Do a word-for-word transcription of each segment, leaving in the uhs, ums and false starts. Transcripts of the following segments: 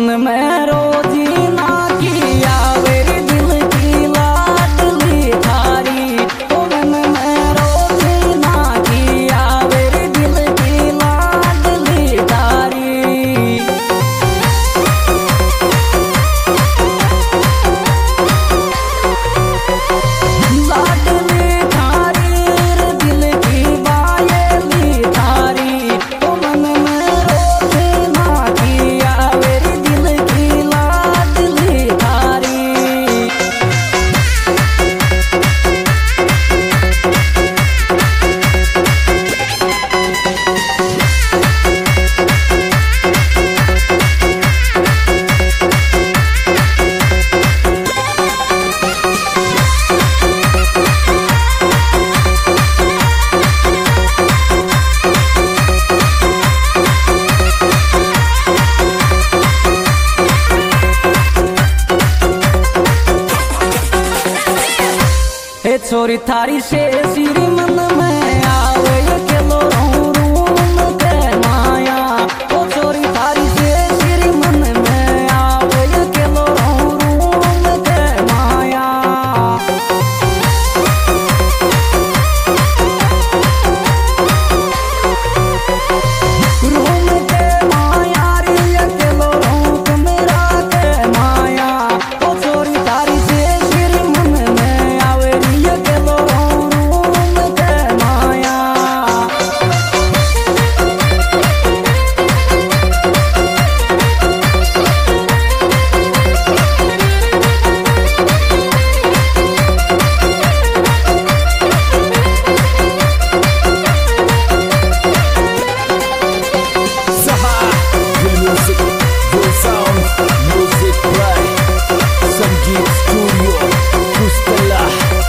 मन में रोजी ना की आवेरी दिल की लाडली थारी। ओ मन में रोजी ना की आवेरी दिल की लाडली थारी। लाडली थारी रे दिल की बायली थारी। ओ मन में रोजी ना की आवेरी दिल की लाडली थारी। हे छोरी थारी से सिरी मन में आवे अकेलो रहूं रूम के माया। ओ छोरी थारी से सिरी मन में आवे अकेलो रहूं रूम के माया। रूम के माया रे अकेलो रहूं कमरा के माया। ओ छोरी थारी से सिरी मन में आवे अकेलो रहूं रूम के माया। Saha, the music, the sound, music by Sangeet Studio, Kustala.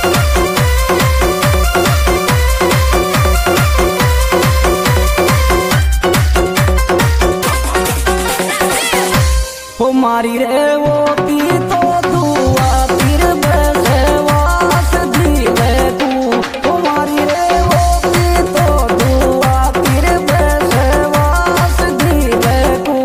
हो मारी रे वो ती तो दुआ फिर बसे वास दिले तू। हो मारी रे वो ती तो दुआ फिर बसे वास दिले तू।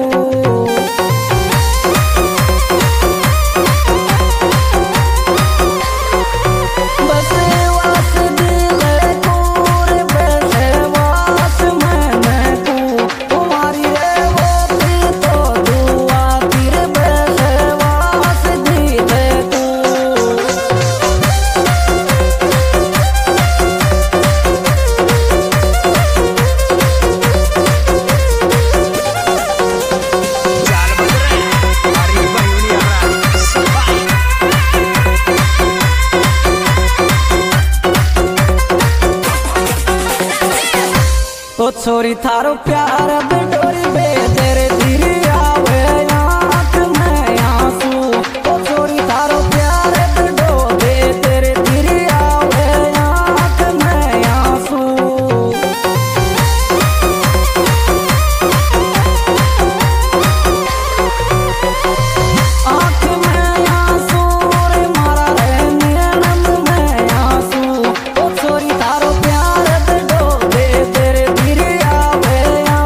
बसे वास दिले तू रे बसे वास मैंने तू। हो मारी रे वो ती तो दुआ फिर बसे वास दिले तू। Chal bajre, Ari Bayuni Ara, Sabai. ओ छोरी थारो प्यार बिडोरी बे तेरे धीरे आवे आँख में आंसू। ओ छोरी थारो प्यार बिडो दे तेरे धीरे आवे आँख में आंसू। आँख में आंसू रे मारा रे नैनन में आंसू। ओ छोरी थारो प्यार बिडो दे तेरे धीरे आवे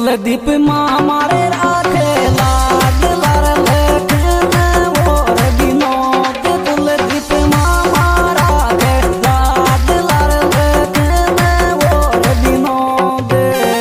कुलदीप माँ मारे राखे लाड लार लेकिन और विनोद कुलदीप माँ मारा के लाड लार लेकिन और विनोद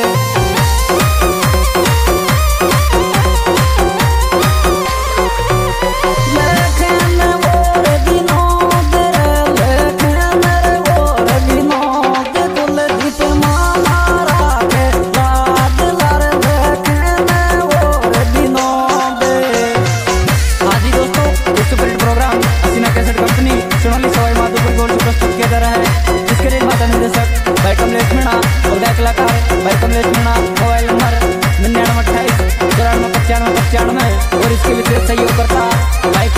लेकिन और विनोद लेकिन और विनोद कुलदीप माँ मारा के लाड लार लेकिन और विनोद। हाँ जी दोस्तों, इस superhit program Haseena cassette company Sonali Sawai Madhopur की ओर से प्रस्तुत किया जा रहा है, जिसके लिए माता निर्देशक भाई कमलेश मीणा और गायक कलाकार भाई कमलेश मीणा। मोबाइल नंबर निन्यानवे अट्ठाईस चौरानवे पचानवे पचानवे और इसके विशेष सहयोग करता भाई